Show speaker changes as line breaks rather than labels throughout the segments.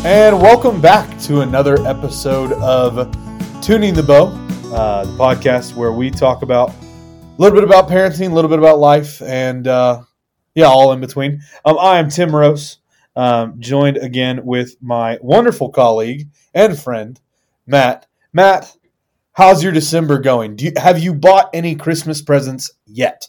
And welcome back to another episode of Tuning the Bow, the podcast where we talk about a little bit about parenting, a little bit about life, and all in between. I am Tim Rose, joined again with my wonderful colleague and friend, Matt. Matt, how's your December going? Have you bought any Christmas presents yet?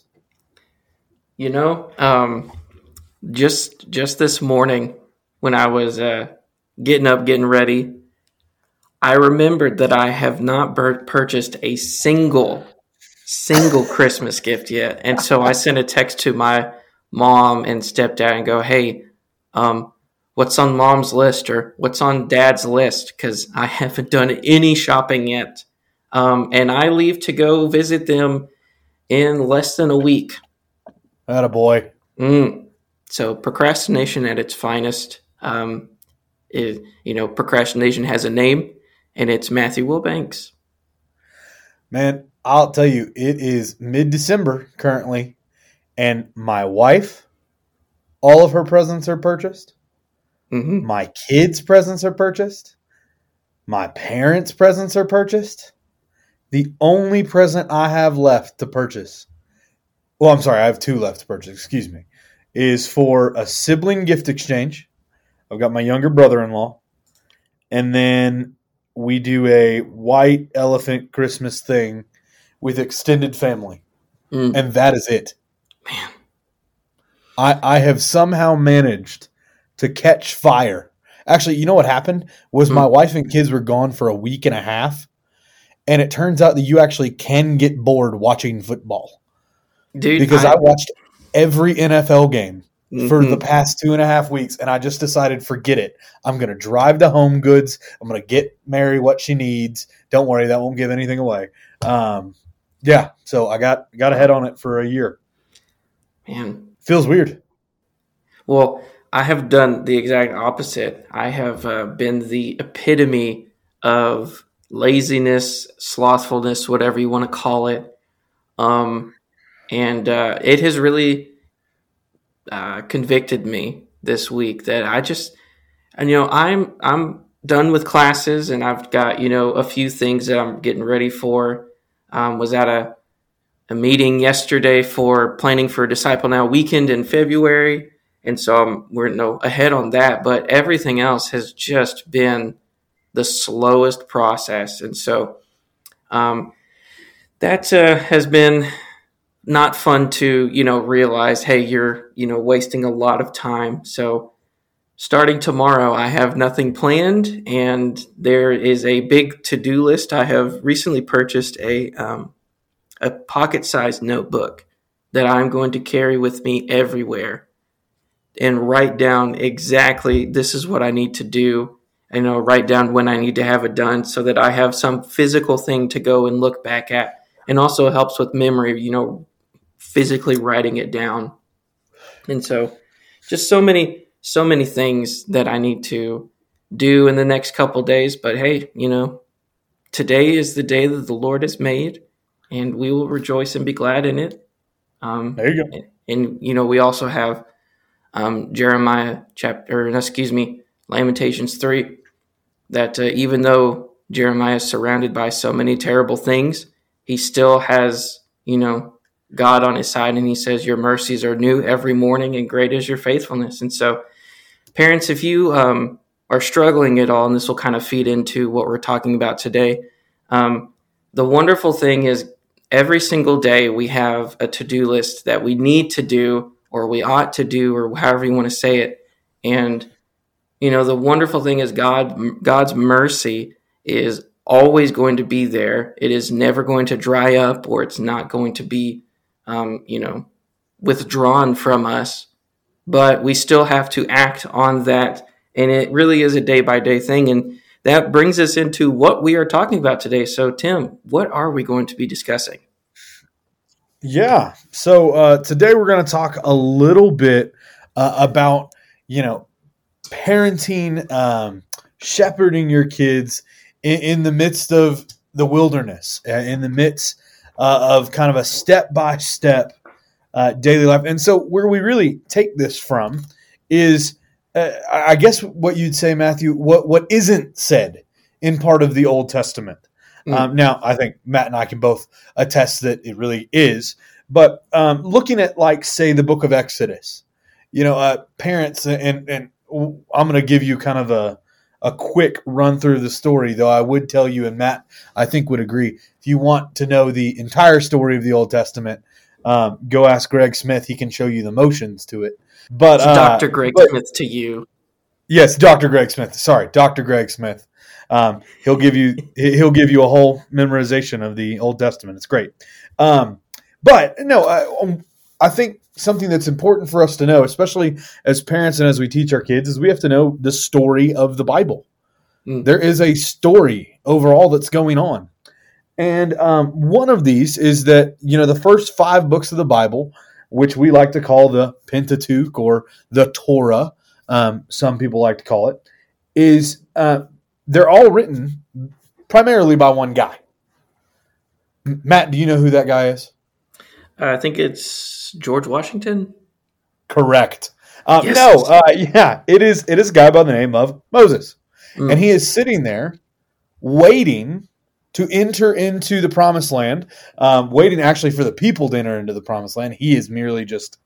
Just this morning when I was getting ready, I remembered that I have not purchased a single Christmas gift yet. And so I sent a text to my mom and stepdad and go, hey, what's on mom's list or what's on dad's list? Because I haven't done any shopping yet. And I leave to go visit them in less than a week.
Attaboy.
So procrastination at its finest. Procrastination has a name, and it's Matthew Wilbanks.
Man, I'll tell you, it is mid-December currently, and my wife, all of her presents are purchased.
Mm-hmm.
My kids' presents are purchased. My parents' presents are purchased. The only present I have left to purchase, I have two left to purchase, excuse me, is for a sibling gift exchange. I've got my younger brother-in-law, and then we do a white elephant Christmas thing with extended family, and that is it.
Man,
I have somehow managed to catch fire. Actually, you know what happened? Was my wife and kids were gone for a week and a half, and it turns out that you actually can get bored watching football.
Dude,
because I watched every NFL game for the past 2.5 weeks, and I just decided, forget it. I'm going to drive to Home Goods. I'm going to get Mary what she needs. Don't worry, that won't give anything away. So I got ahead on it for a year.
Man.
Feels weird.
Well, I have done the exact opposite. I have been the epitome of laziness, slothfulness, whatever you want to call it. And it has really convicted me this week that I'm done with classes, and I've got, a few things that I'm getting ready for. Was at a meeting yesterday for planning for Disciple Now weekend in February. And so we're ahead on that, but everything else has just been the slowest process. And so that has been not fun to, realize, hey, you're, wasting a lot of time. So starting tomorrow, I have nothing planned, and there is a big to-do list. I have recently purchased a pocket-sized notebook that I'm going to carry with me everywhere and write down exactly this is what I need to do. Write down when I need to have it done so that I have some physical thing to go and look back at. And also helps with memory, physically writing it down. And so just so many things that I need to do in the next couple days. But hey, today is the day that the Lord has made, and we will rejoice and be glad in it.
There you go.
And we also have Lamentations 3, that even though Jeremiah is surrounded by so many terrible things, he still has, God on his side, and he says, your mercies are new every morning, and great is your faithfulness. And so, parents, if you are struggling at all, and this will kind of feed into what we're talking about today, the wonderful thing is every single day we have a to-do list that we need to do, or we ought to do, or however you want to say it. And, the wonderful thing is God's mercy is always going to be there. It is never going to dry up, or it's not going to be, withdrawn from us. But we still have to act on that. And it really is a day-by-day thing. And that brings us into what we are talking about today. So, Tim, what are we going to be discussing?
Yeah. So today we're going to talk a little bit about, parenting, shepherding your kids in the midst of the wilderness, in the midst of kind of a step-by-step daily life. And so where we really take this from is I guess what you'd say, Matthew, what isn't said in part of the Old Testament. Now, I think Matt and I can both attest that it really is. But looking at, like, say, the book of Exodus, parents, and I'm going to give you kind of a quick run through the story, though I would tell you, and Matt, I think, would agree, if you want to know the entire story of the Old Testament, go ask Greg Smith. He can show you the motions to it. But
Dr. Greg Smith to you.
Yes, Dr. Greg Smith. Sorry, Dr. Greg Smith. He'll give you a whole memorization of the Old Testament. It's great. But no, I think something that's important for us to know, especially as parents and as we teach our kids, is we have to know the story of the Bible. There is a story overall that's going on. And one of these is that, the first 5 books of the Bible, which we like to call the Pentateuch or the Torah, some people like to call it, is they're all written primarily by one guy. Matt, do you know who that guy is?
I think it's George Washington.
Correct.
Yes.
No, it is a guy by the name of Moses. And he is sitting there waiting to enter into the promised land, waiting actually for the people to enter into the promised land. He is merely just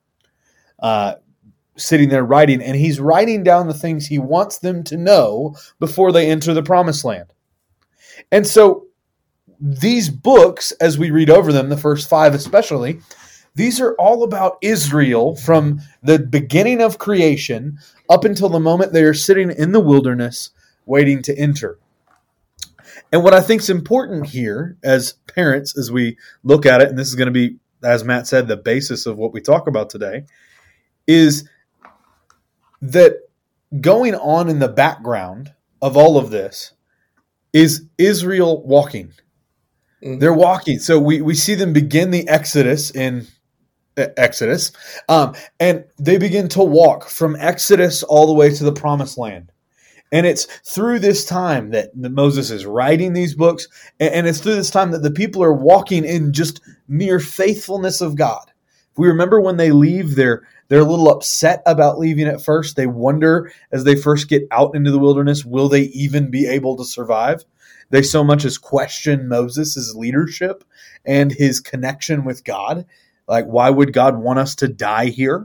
sitting there writing, and he's writing down the things he wants them to know before they enter the promised land. And so these books, as we read over them, the first 5 especially, these are all about Israel from the beginning of creation up until the moment they are sitting in the wilderness waiting to enter. And what I think is important here as parents, as we look at it, and this is going to be, as Matt said, the basis of what we talk about today, is that going on in the background of all of this is Israel walking. They're walking. So we see them begin the Exodus in Exodus, and they begin to walk from Exodus all the way to the Promised Land. And it's through this time that Moses is writing these books, and it's through this time that the people are walking in just mere faithfulness of God. If we remember when they leave, they're a little upset about leaving at first. They wonder as they first get out into the wilderness, will they even be able to survive? They so much as question Moses' leadership and his connection with God. Like, why would God want us to die here?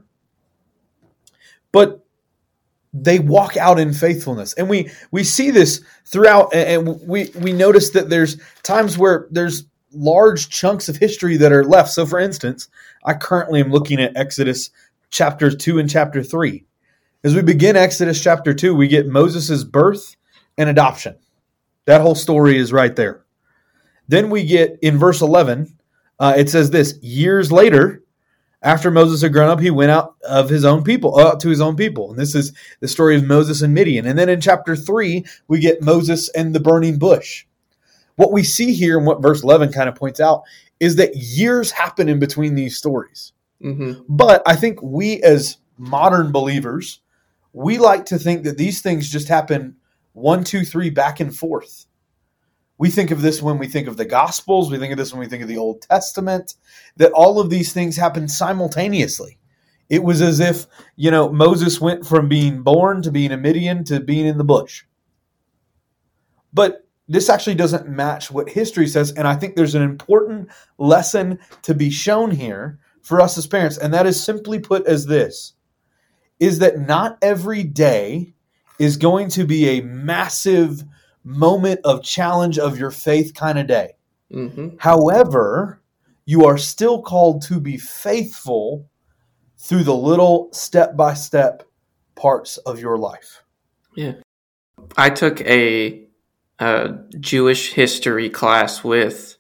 But they walk out in faithfulness. And we see this throughout, and we notice that there's times where there's large chunks of history that are left. So, for instance, I currently am looking at Exodus chapter 2 and chapter 3. As we begin Exodus chapter 2, we get Moses' birth and adoption. That whole story is right there. Then we get, in verse 11, it says this: years later, after Moses had grown up, he went out of his own people, to his own people. And this is the story of Moses and Midian. And then in chapter 3, we get Moses and the burning bush. What we see here, and what verse 11 kind of points out, is that years happen in between these stories. But I think we as modern believers, we like to think that these things just happen 1, 2, 3 back and forth. We think of this when we think of the Gospels. We think of this when we think of the Old Testament, that all of these things happen simultaneously. It was as if, Moses went from being born to being a Midian to being in the bush. But this actually doesn't match what history says, and I think there's an important lesson to be shown here for us as parents, and that is simply put as this, is that not every day is going to be a massive moment of challenge of your faith kind of day. However, you are still called to be faithful through the little step-by-step parts of your life.
Yeah. I took a Jewish history class with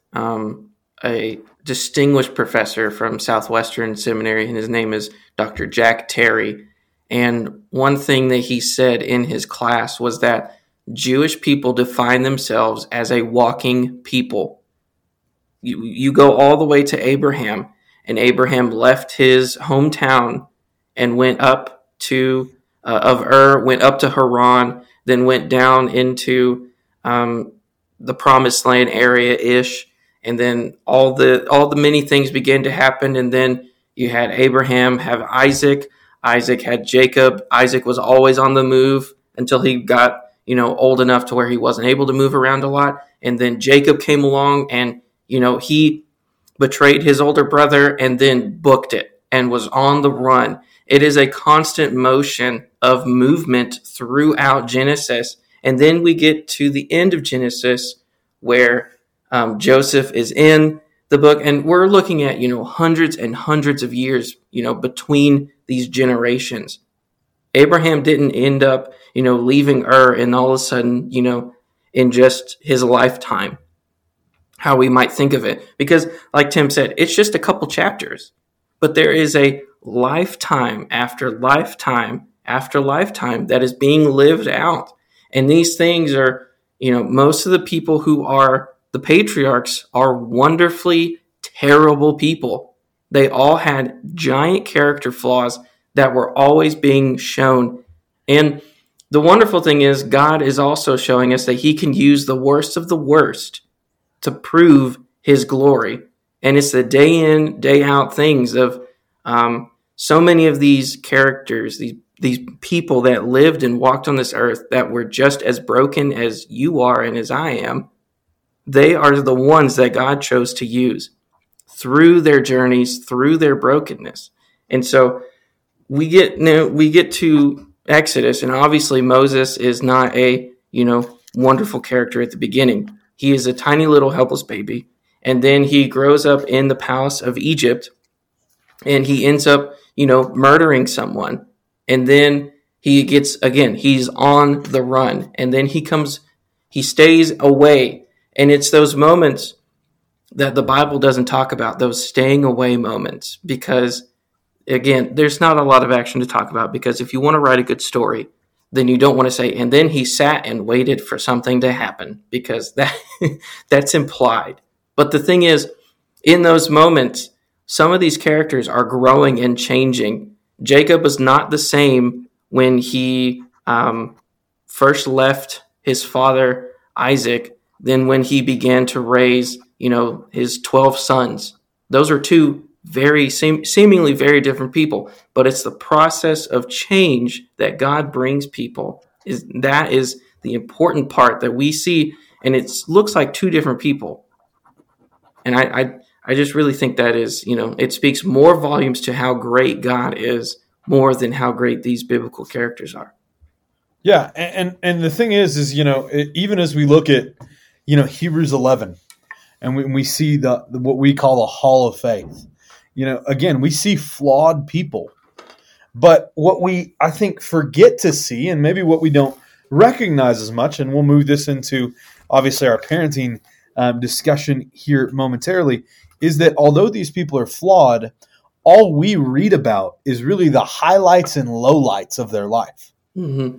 a distinguished professor from Southwestern Seminary, and his name is Dr. Jack Terry. And one thing that he said in his class was that Jewish people define themselves as a walking people. You go all the way to Abraham, and Abraham left his hometown and went up to of Ur, went up to Haran, then went down into the Promised Land area-ish, and then all the many things began to happen, and then you had Abraham have Isaac. Isaac had Jacob. Isaac was always on the move until he got, old enough to where he wasn't able to move around a lot. And then Jacob came along and, he betrayed his older brother and then booked it and was on the run. It is a constant motion of movement throughout Genesis. And then we get to the end of Genesis where Joseph is in the book, and we're looking at, hundreds and hundreds of years, between these generations. Abraham didn't end up, leaving Ur and all of a sudden, in just his lifetime, how we might think of it. Because like Tim said, it's just a couple chapters, but there is a lifetime after lifetime after lifetime that is being lived out. And these things are, most of the people who are the patriarchs are wonderfully terrible people. They all had giant character flaws that were always being shown. And the wonderful thing is God is also showing us that he can use the worst of the worst to prove his glory. And it's the day in, day out things of so many of these characters, these people that lived and walked on this earth that were just as broken as you are and as I am. They are the ones that God chose to use through their journeys, through their brokenness. And so we get to Exodus, and obviously Moses is not a, wonderful character at the beginning. He is a tiny little helpless baby. And then he grows up in the palace of Egypt, and he ends up, murdering someone. And then he's on the run. And then he stays away. And it's those moments that the Bible doesn't talk about, those staying away moments, because, again, there's not a lot of action to talk about, because if you want to write a good story, then you don't want to say, and then he sat and waited for something to happen, because that's implied. But the thing is, in those moments, some of these characters are growing and changing. Jacob was not the same when he first left his father Isaac than when he began to raise, his 12 sons. Those are two seemingly very different people, but it's the process of change that God brings people. That is the important part that we see, and it looks like two different people. And I just really think that is, it speaks more volumes to how great God is more than how great these biblical characters are.
Yeah, and the thing is even as we look at, Hebrews 11, and we see what we call the Hall of Faith. Again, we see flawed people, but what we, I think, forget to see, and maybe what we don't recognize as much, and we'll move this into obviously our parenting discussion here momentarily, is that although these people are flawed, all we read about is really the highlights and lowlights of their life.
Mm-hmm.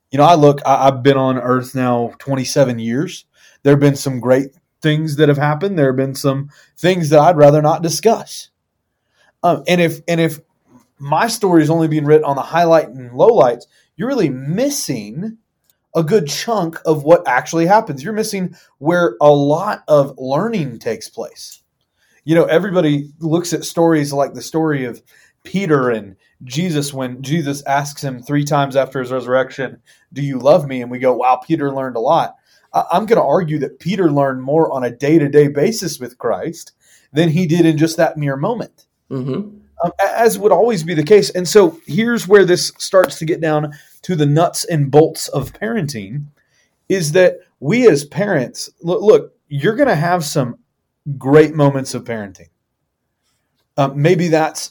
I've been on earth now 27 years. There have been some great things that have happened. There have been some things that I'd rather not discuss. And if my story is only being written on the highlight and lowlights, you're really missing a good chunk of what actually happens. You're missing where a lot of learning takes place. Everybody looks at stories like the story of Peter and Jesus, when Jesus asks him 3 times after his resurrection, "Do you love me?" And we go, wow, Peter learned a lot. I'm going to argue that Peter learned more on a day-to-day basis with Christ than he did in just that mere moment, as would always be the case. And so here's where this starts to get down to the nuts and bolts of parenting, is that we as parents, look, you're going to have some great moments of parenting. Maybe that's,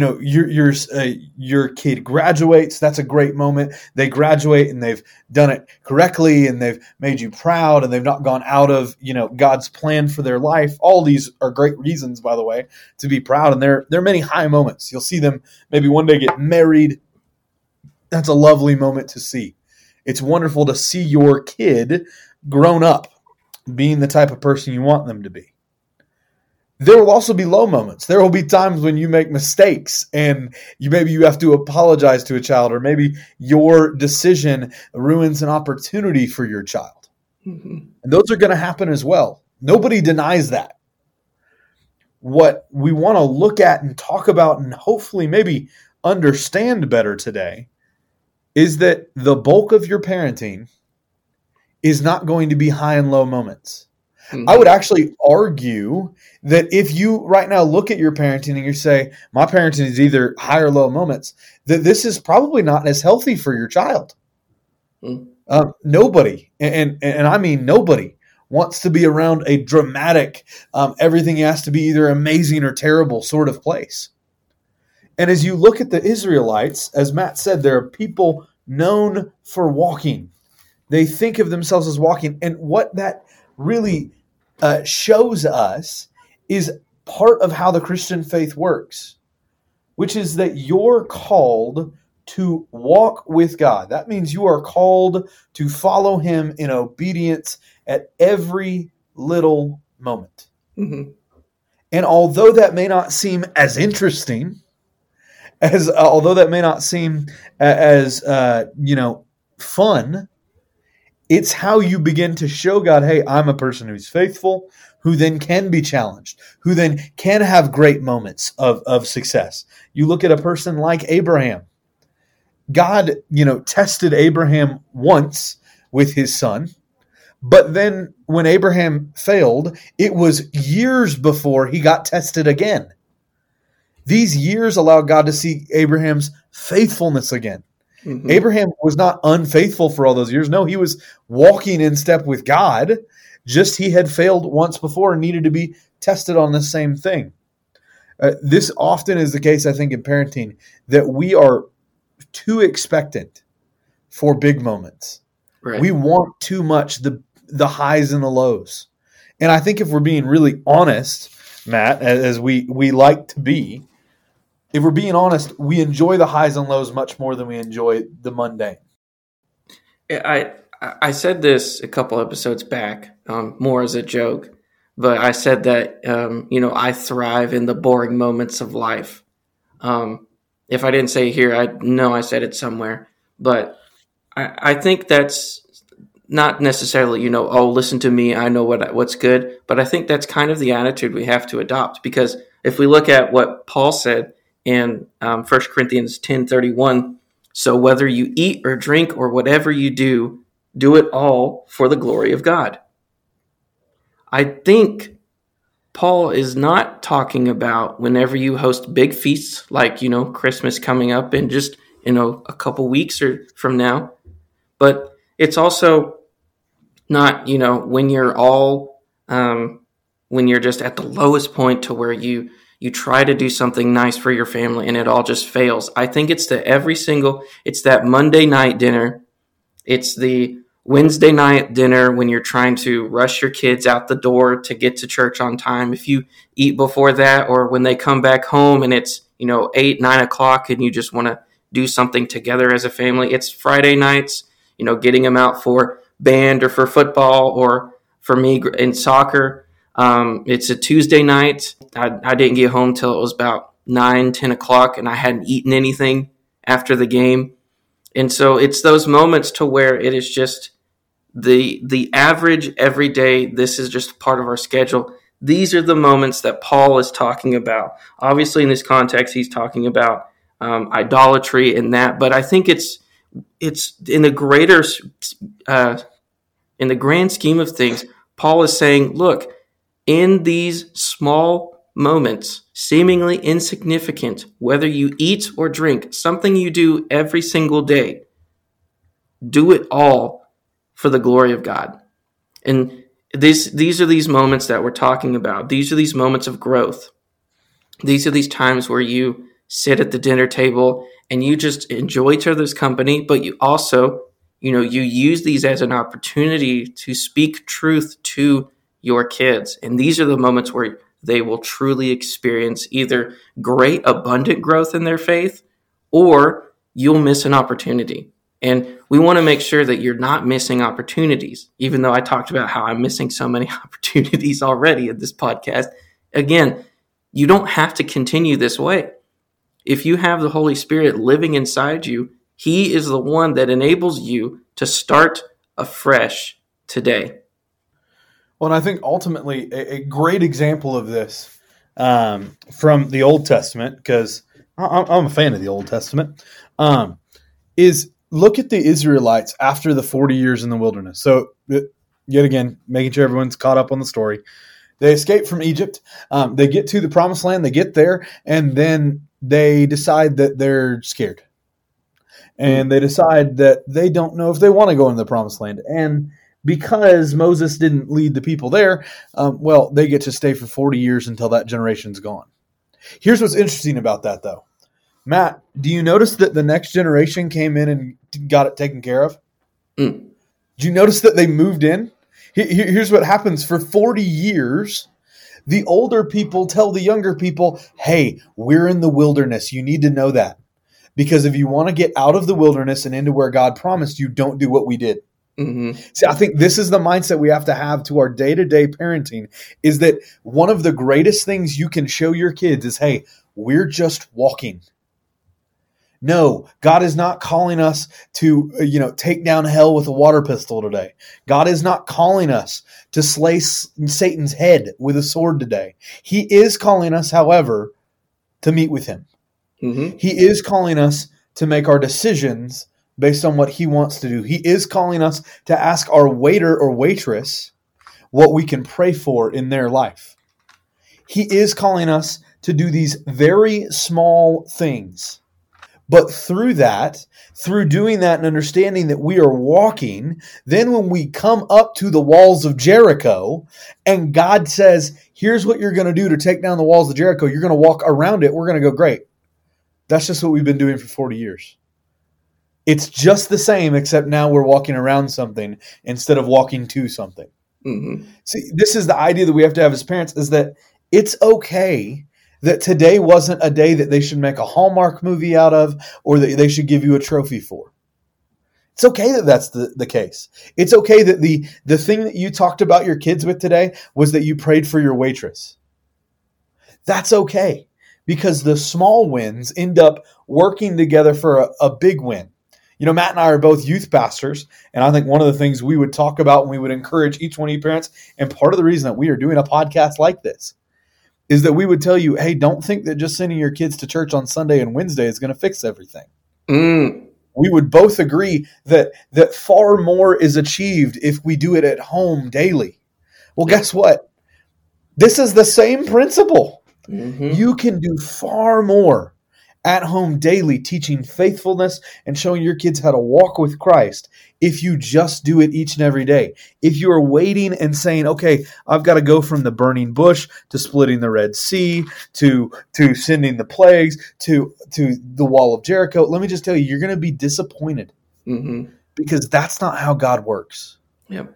your kid graduates. That's a great moment. They graduate and they've done it correctly and they've made you proud and they've not gone out of, God's plan for their life. All these are great reasons, by the way, to be proud. And there are many high moments. You'll see them maybe one day get married. That's a lovely moment to see. It's wonderful to see your kid grown up, being the type of person you want them to be. There will also be low moments. There will be times when you make mistakes and maybe you have to apologize to a child, or maybe your decision ruins an opportunity for your child. Mm-hmm. And those are going to happen as well. Nobody denies that. What we want to look at and talk about and hopefully maybe understand better today is that the bulk of your parenting is not going to be high and low moments.
Mhm.
I would actually argue that if you right now look at your parenting and you say, my parenting is either high or low moments, that this is probably not as healthy for your child.
Mhm.
Nobody, and I mean nobody, wants to be around a dramatic, everything has to be either amazing or terrible sort of place. And as you look at the Israelites, as Matt said, there are people known for walking. They think of themselves as walking. And what that really shows us is part of how the Christian faith works, which is that you're called to walk with God. That means you are called to follow him in obedience at every little moment.
Mhm.
And although that may not seem as interesting, although that may not seem as fun, it's how you begin to show God, hey, I'm a person who's faithful, who then can be challenged, who then can have great moments of success. You look at a person like Abraham. God, tested Abraham once with his son, but then when Abraham failed, it was years before he got tested again. These years allowed God to see Abraham's faithfulness again.
Mhm.
Abraham was not unfaithful for all those years. No, he was walking in step with God. Just he had failed once before and needed to be tested on the same thing. This often is the case, I think, in parenting, that we are too expectant for big moments.
Right.
We want too much the highs and the lows. And I think if we're being really honest, Matt, as we like to be, if we're being honest, we enjoy the highs and lows much more than we enjoy the mundane.
I said this a couple episodes back, more as a joke, but I said that I thrive in the boring moments of life. If I didn't say it here, I know I said it somewhere, but I think that's not necessarily oh, listen to me, I know what's good, but I think that's kind of the attitude we have to adopt, because if we look at what Paul said in 1 Corinthians 10:31, so whether you eat or drink or whatever you do, do it all for the glory of God. I think Paul is not talking about whenever you host big feasts like, Christmas coming up in just, a couple weeks or from now. But it's also not, when you're all, when you're just at the lowest point to where you try to do something nice for your family and it all just fails. I think it's it's that Monday night dinner. It's the Wednesday night dinner when you're trying to rush your kids out the door to get to church on time. If you eat before that, or when they come back home and it's, 8, 9 o'clock and you just want to do something together as a family. It's Friday nights, getting them out for band or for football, or for me in soccer. It's a Tuesday night. I didn't get home till it was about 9, 10 o'clock and I hadn't eaten anything after the game. And so it's those moments to where it is just the average every day. This is just part of our schedule. These are the moments that Paul is talking about. Obviously, in this context, he's talking about idolatry and that. But I think it's in the greater, in the grand scheme of things, Paul is saying, look, in these small moments, seemingly insignificant, whether you eat or drink, something you do every single day, do it all for the glory of God. And these are these moments that we're talking about. These are these moments of growth. These are these times where you sit at the dinner table and you just enjoy each other's company, but you also, you use these as an opportunity to speak truth to your kids. And these are the moments where they will truly experience either great, abundant growth in their faith, or you'll miss an opportunity. And we want to make sure that you're not missing opportunities, even though I talked about how I'm missing so many opportunities already in this podcast. Again, you don't have to continue this way. If you have the Holy Spirit living inside you, He is the one that enables you to start afresh today.
Well, and I think ultimately a great example of this from the Old Testament, because I'm a fan of the Old Testament, is look at the Israelites after the 40 years in the wilderness. So yet again, making sure everyone's caught up on the story. They escape from Egypt. They get to the promised land. They get there, and then they decide that they're scared. And they decide that they don't know if they want to go into the promised land. And because Moses didn't lead the people there, they get to stay for 40 years until that generation's gone. Here's what's interesting about that, though. Matt, do you notice that the next generation came in and got it taken care of? Did you notice that they moved in? Here's what happens. For 40 years, the older people tell the younger people, hey, we're in the wilderness. You need to know that. Because if you want to get out of the wilderness and into where God promised you, don't do what we did. Mm-hmm. See, I think this is the mindset we have to have to our day-to-day parenting, is that one of the greatest things you can show your kids is, hey, we're just walking. No, God is not calling us to, take down hell with a water pistol today. God is not calling us to slay Satan's head with a sword today. He is calling us, however, to meet with him. Mm-hmm. He is calling us to make our decisions based on what he wants to do. He is calling us to ask our waiter or waitress what we can pray for in their life. He is calling us to do these very small things. But through doing that and understanding that we are walking, then when we come up to the walls of Jericho and God says, here's what you're going to do to take down the walls of Jericho, you're going to walk around it, we're going to go, great. That's just what we've been doing for 40 years. It's just the same, except now we're walking around something instead of walking to something. Mm-hmm. See, this is the idea that we have to have as parents, is that it's okay that today wasn't a day that they should make a Hallmark movie out of, or that they should give you a trophy for. It's okay that that's the case. It's okay that the thing that you talked about your kids with today was that you prayed for your waitress. That's okay, because the small wins end up working together for a big win. Matt and I are both youth pastors, and I think one of the things we would talk about and we would encourage each one of you parents, and part of the reason that we are doing a podcast like this, is that we would tell you, hey, don't think that just sending your kids to church on Sunday and Wednesday is going to fix everything. We would both agree that far more is achieved if we do it at home daily. Well, guess what? This is the same principle. Mm-hmm. You can do far more at home daily, teaching faithfulness and showing your kids how to walk with Christ if you just do it each and every day. If you are waiting and saying, okay, I've got to go from the burning bush to splitting the Red Sea to sending the plagues to the wall of Jericho, let me just tell you, you're going to be disappointed. Mm-hmm. Because that's not how God works.
Yep.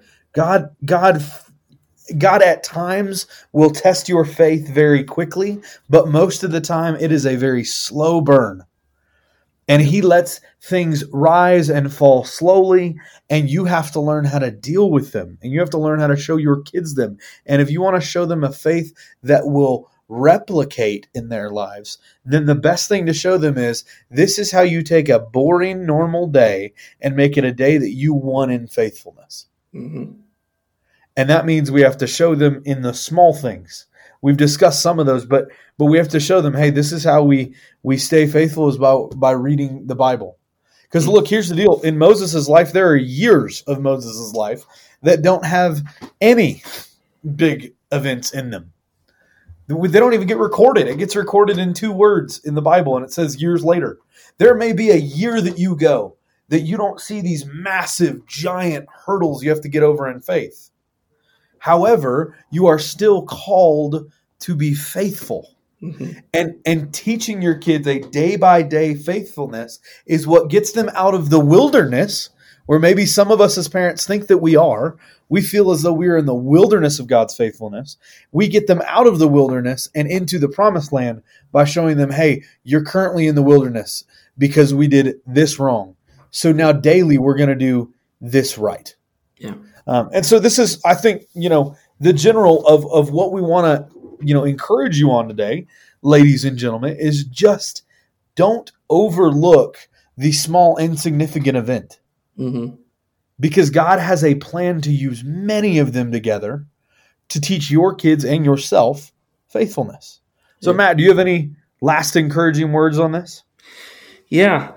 God at times will test your faith very quickly, but most of the time it is a very slow burn. And he lets things rise and fall slowly, and you have to learn how to deal with them, and you have to learn how to show your kids them. And if you want to show them a faith that will replicate in their lives, then the best thing to show them is, this is how you take a boring, normal day and make it a day that you won in faithfulness. Mm-hmm. And that means we have to show them in the small things. We've discussed some of those, but we have to show them, hey, this is how we stay faithful, is by reading the Bible. Because look, here's the deal. In Moses' life, there are years of Moses' life that don't have any big events in them. They don't even get recorded. It gets recorded in 2 words in the Bible, and it says years later. There may be a year that you go that you don't see these massive, giant hurdles you have to get over in faith. However, you are still called to be faithful. Mm-hmm. And teaching your kids a day-by-day faithfulness is what gets them out of the wilderness, where maybe some of us as parents think that we are. We feel as though we are in the wilderness of God's faithfulness. We get them out of the wilderness and into the promised land by showing them, hey, you're currently in the wilderness because we did this wrong. So now daily we're going to do this right.
Yeah.
And so this is, I think, the general of what we want to, encourage you on today, ladies and gentlemen, is just don't overlook the small, insignificant event. Mm-hmm. Because God has a plan to use many of them together to teach your kids and yourself faithfulness. So, yeah. Matt, do you have any last encouraging words on this?
Yeah.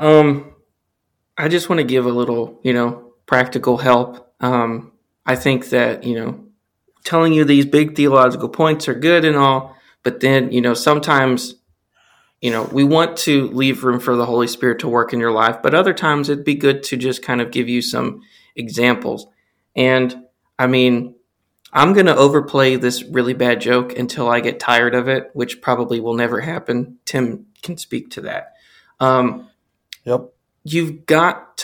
I just want to give a little, practical help. I think that, telling you these big theological points are good and all, but then, sometimes, we want to leave room for the Holy Spirit to work in your life, but other times it'd be good to just kind of give you some examples. And I mean, I'm going to overplay this really bad joke until I get tired of it, which probably will never happen. Tim can speak to that.
Yep.
You've got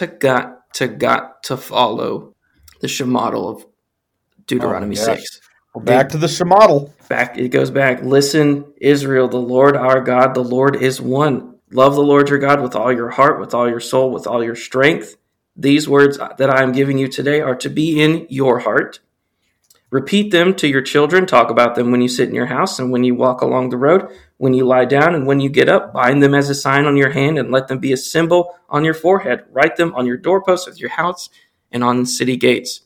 to follow the model of Deuteronomy 6.
We're back to the model.
It goes back. Listen, Israel, the Lord our God, the Lord is one. Love the Lord your God with all your heart, with all your soul, with all your strength. These words that I am giving you today are to be in your heart. Repeat them to your children. Talk about them when you sit in your house and when you walk along the road, when you lie down and when you get up. Bind them as a sign on your hand and let them be a symbol on your forehead. Write them on your doorposts of your house and on the city gates.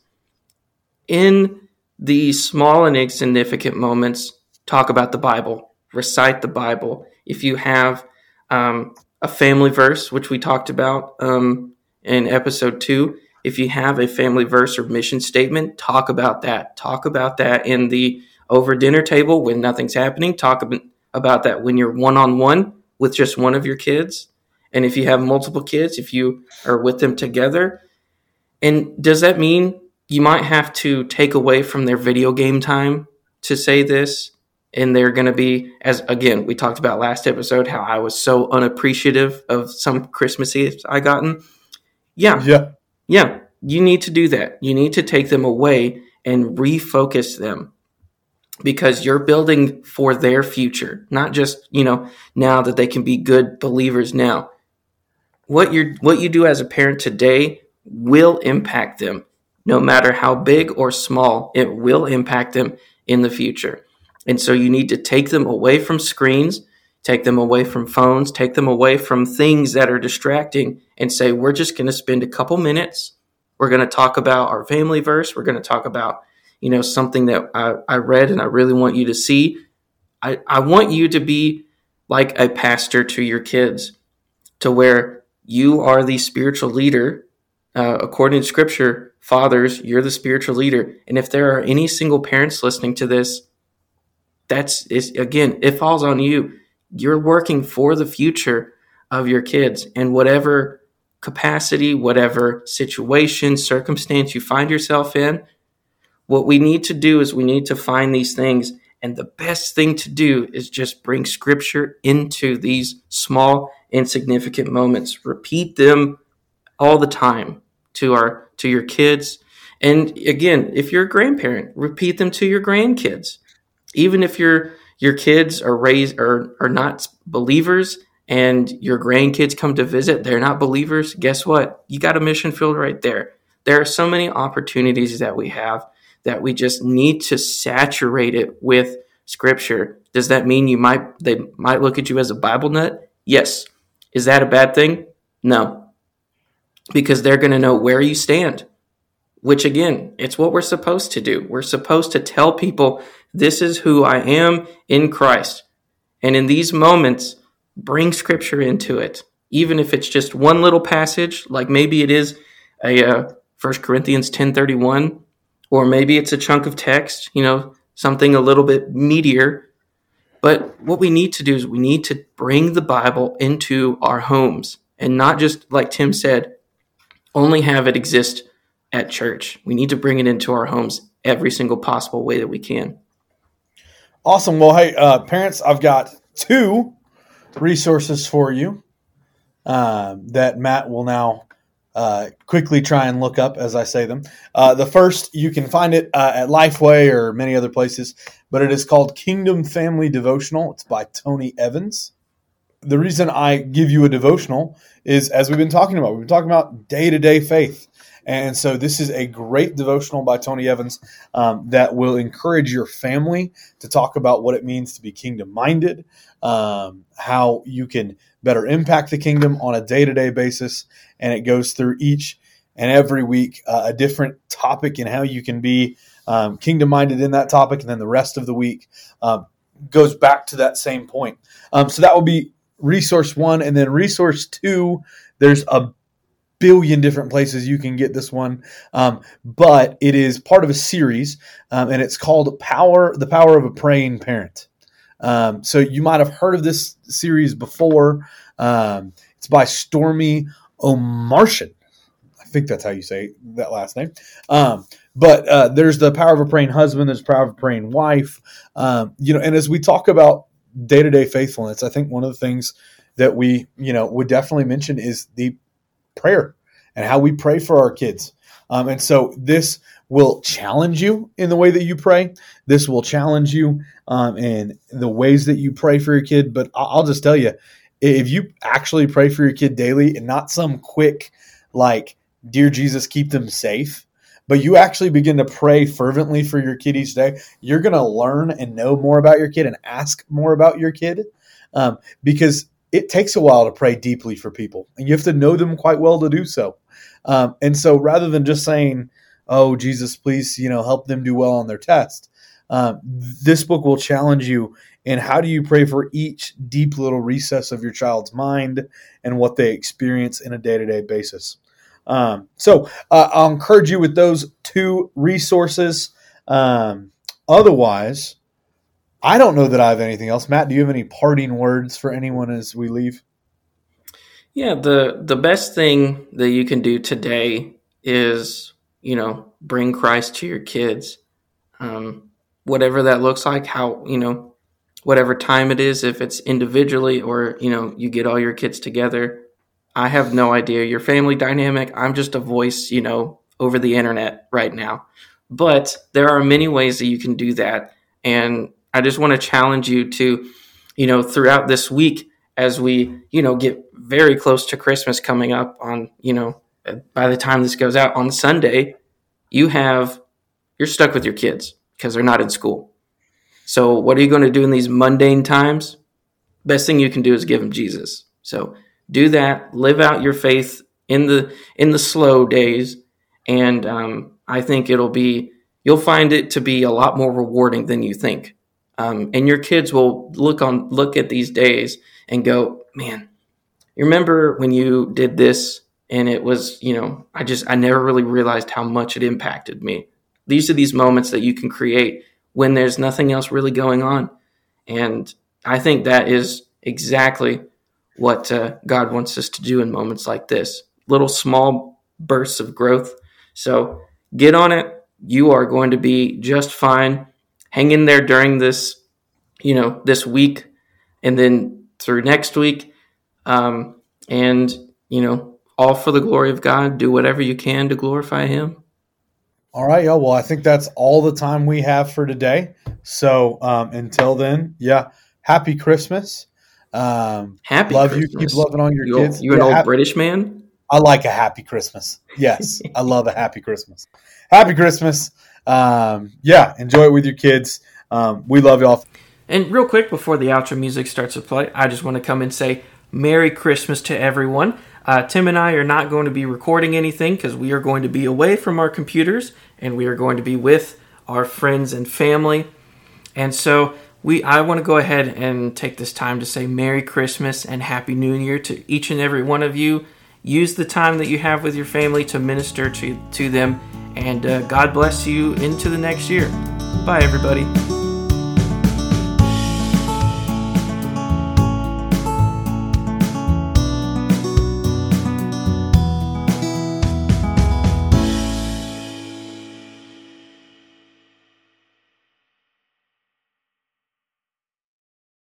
In these small and insignificant moments, talk about the Bible. Recite the Bible. If you have a family verse, which we talked about in episode 2, if you have a family verse or mission statement, talk about that. Talk about that in the over dinner table when nothing's happening. Talk about that when you're one-on-one with just one of your kids. And if you have multiple kids, if you are with them together. And does that mean you might have to take away from their video game time to say this? And they're going to be, as again, we talked about last episode, how I was so unappreciative of some Christmas gifts I gotten. Yeah, you need to do that. You need to take them away and refocus them because you're building for their future, not just, now that they can be good believers now. What you do as a parent today will impact them, no matter how big or small. It will impact them in the future. And so you need to take them away from screens, take them away from phones, take them away from things that are distracting and say, we're just going to spend a couple minutes. We're going to talk about our family verse. We're going to talk about, something that I read and I really want you to see. I want you to be like a pastor to your kids, to where you are the spiritual leader. According to Scripture, fathers, you're the spiritual leader. And if there are any single parents listening to this, again, it falls on you. You're working for the future of your kids, and whatever capacity, whatever situation, circumstance you find yourself in, what we need to do is we need to find these things. And the best thing to do is just bring Scripture into these small, insignificant moments. Repeat them all the time to your kids. And again, if you're a grandparent, repeat them to your grandkids. Even if your kids are raised or are not believers and your grandkids come to visit, they're not believers, guess what? You got a mission field right there. There are so many opportunities that we have that we just need to saturate it with Scripture. Does that mean they might look at you as a Bible nut? Yes. Is that a bad thing? No. Because they're going to know where you stand, which again, it's what we're supposed to do. We're supposed to tell people, this is who I am in Christ. And in these moments, bring Scripture into it. Even if it's just one little passage, like maybe it is a 1 Corinthians 10:31, or maybe it's a chunk of text, something a little bit meatier. But what we need to do is we need to bring the Bible into our homes and not just, like Tim said, only have it exist at church. We need to bring it into our homes every single possible way that we can.
Awesome. Well, hey, parents, I've got 2 resources for you that Matt will now quickly try and look up as I say them. The first, you can find it at Lifeway or many other places, but it is called Kingdom Family Devotional. It's by Tony Evans. The reason I give you a devotional is, as we've been talking about day-to-day faith. And so this is a great devotional by Tony Evans that will encourage your family to talk about what it means to be kingdom-minded, how you can better impact the kingdom on a day-to-day basis. And it goes through each and every week a different topic and how you can be kingdom-minded in that topic. And then the rest of the week, goes back to that same point. So that will be resource 1. And then resource 2, there's a billion different places you can get this one. But it is part of a series, and it's called The Power of a Praying Parent. So you might have heard of this series before. It's by Stormy Omartian. I think that's how you say that last name. But there's The Power of a Praying Husband. There's The Power of a Praying Wife. And as we talk about day-to-day faithfulness, I think one of the things that we, would definitely mention is the prayer and how we pray for our kids. And so this will challenge you in the way that you pray. This will challenge you in the ways that you pray for your kid. But I'll just tell you, if you actually pray for your kid daily and not some quick, like, dear Jesus, keep them safe, but you actually begin to pray fervently for your kid each day, you're going to learn and know more about your kid and ask more about your kid, because it takes a while to pray deeply for people, and you have to know them quite well to do so. And so rather than just saying, oh, Jesus, please, help them do well on their test, this book will challenge you in how do you pray for each deep little recess of your child's mind and what they experience in a day-to-day basis. So I'll encourage you with those 2 resources. Otherwise, I don't know that I have anything else. Matt, do you have any parting words for anyone as we leave?
Yeah, the best thing that you can do today is, bring Christ to your kids. Whatever that looks like, how, whatever time it is, if it's individually or, you get all your kids together. I have no idea your family dynamic. I'm just a voice, over the internet right now. But there are many ways that you can do that. And I just want to challenge you to, throughout this week, as we, get very close to Christmas coming up on, by the time this goes out on Sunday, you're stuck with your kids because they're not in school. So what are you going to do in these mundane times? Best thing you can do is give them Jesus. So do that. Live out your faith in the slow days, and I think you'll find it to be a lot more rewarding than you think. And your kids will look at these days and go, man, you remember when you did this, and it was, I never really realized how much it impacted me. These are these moments that you can create when there's nothing else really going on, and I think that is exactly what God wants us to do in moments like this. Little small bursts of growth. So get on it. You are going to be just fine. Hang in there during this, this week and then through next week. And, all for the glory of God. Do whatever you can to glorify Him.
All right, y'all. Well, I think that's all the time we have for today. So until then, happy Christmas.
Happy
love
Christmas.
You. Keep loving on your kids.
You an old British man?
I like a happy Christmas. Yes, I love a happy Christmas. Happy Christmas. Enjoy it with your kids. We love y'all.
And real quick, before the outro music starts to play, I just want to come and say Merry Christmas to everyone. Tim and I are not going to be recording anything because we are going to be away from our computers and we are going to be with our friends and family. And so I want to go ahead and take this time to say Merry Christmas and Happy New Year to each and every one of you. Use the time that you have with your family to minister to them. And God bless you into the next year. Bye, everybody.